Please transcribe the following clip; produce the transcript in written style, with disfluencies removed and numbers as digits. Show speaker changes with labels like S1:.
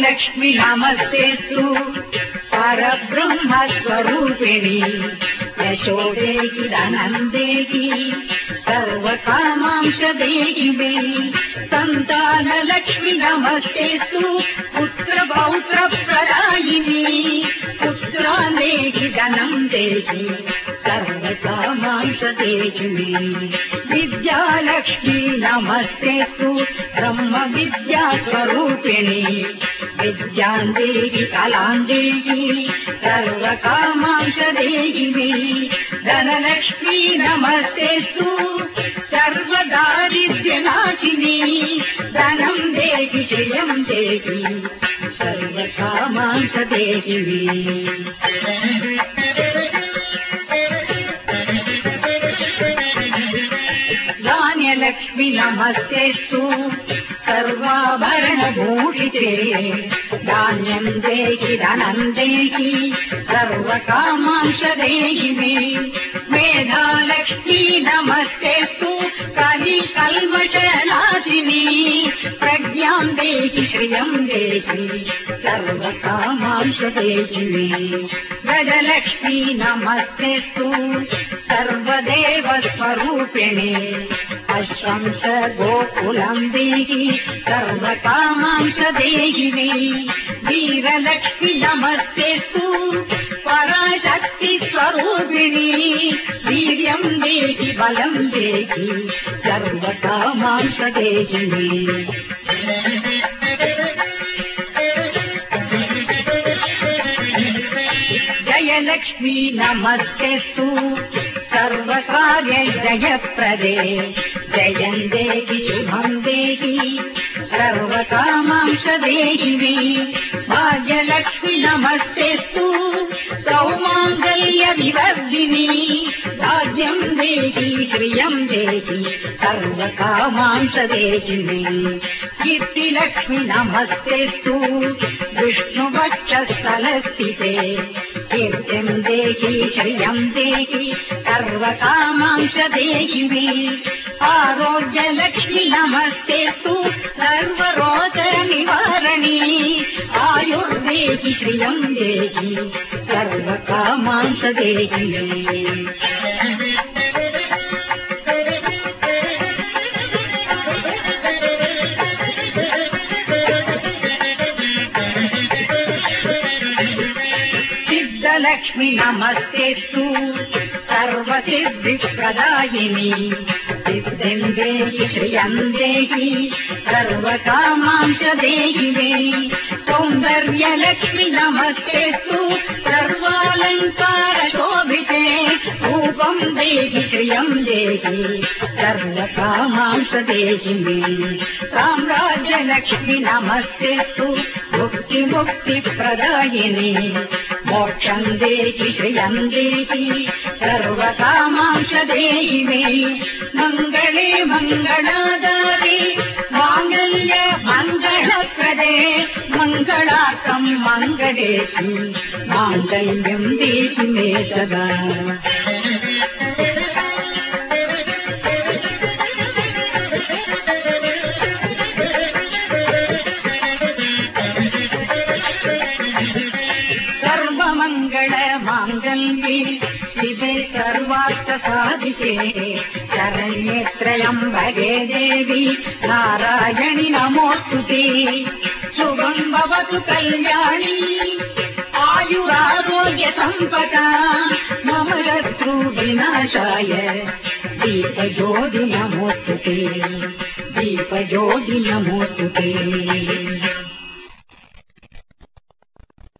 S1: राजलक्ष्मी नमस्तेस्तु परब्रह्मस्वरूपिणी यशो देहि धनं देहि सर्वकामांश देहि मे संतानलक्ष्मी नमस्तेस्तु पुत्रपौत्र प्रदायिनी पुत्रान् देहि धनं देहि सर्वकामांश देहि मे विद्यालक्ष्मी नमस्तेस्तु ब्रह्म विद्या स्वरूपिणी विद्यां देहि कलां देहि सर्वकामांश देहि मे धनलक्ष्मी नमस्तेस्तु सर्वदारिद्र्यनाशिनी धनं देहि श्रियं देहि सर्वकामांश देहि मे धान्यलक्ष्मी नमस्तेस्तु सर्वाभरणभूषिते धान्यं देहि धनं देहि सर्वकामांश देहि मे मेधालक्ष्मी नमस्तेस्तु कलिकल्मषनाशिनी प्रज्ञां देहि श्रियं देहि सर्वकामांश देहि मे गजलक्ष्मी नमस्तेस्तु सर्वदेवस्वरूपिणे अश्वंश गोकुलं देहि सर्वकामांश देहि मे वीरलक्ष्मी नमस्तेस्तु पराशक्ति स्वरूपिणी वीर्यं देहि बलं देहि सर्वकामांश देहि मे जयलक्ष्मी नमस्तेस्तु सर्वकार्य जयप्रदे जयं देहि शुभं देहि सर्वकामांश देहि मे भाग्यलक्ष्मी नमस्तेस्तु सौमाङ्गल्य विवर्धिनी भाग्यं देहि श्रियं देहि सर्वकामांश देहि मे कीर्तिलक्ष्मी नमस्तेस्तु विष्णुवक्षस्थलस्थिते कीर्तिं देहि श्रियं देहि सर्वकामांश देहि मे आरोग्यलक्ष्मी नमस्तेस्तु सर्वरोगनिवारणी आयुर्देहि श्रियं देहि सर्वकामांश देहि मे सिद्धलक्ष्मी नमस्तेस्तु सर्वसिद्धिप्रदायिनी सिद्धिं देहि श्रियं देहि सर्वकामांश देहि मे सौन्दर्यलक्ष्मी नमस्तेस्तु सर्वालङ्कारशोभिते रूपं देहि श्रियं देहि सर्वकामांश देहि मे साम्राज्यलक्ष्मी नमस्तेस्तु मुक्तिप्रदायिनी मोक्षं देहि श्रियं देहि सर्वकामांश देहि मे मङ्गले मङ्गलाधारे माङ्गल्य मङ्गलप्रदे मङ्गलार्थं मङ्गलेशि माङ्गल्यं देहि मे सदा सर्वमङ्गलमाङ्गल्ये शिवे सर्वार्थसाधिके शरण्ये त्र्यम्बके देवी नारायणि नमोऽस्तुते शुभं भवतु कल्याणी आयुरारोग्य सम्पदा मम शत्रुविनाशाय दीपज्योति नमोऽस्तुते दीपज्योति नमोऽस्तुते।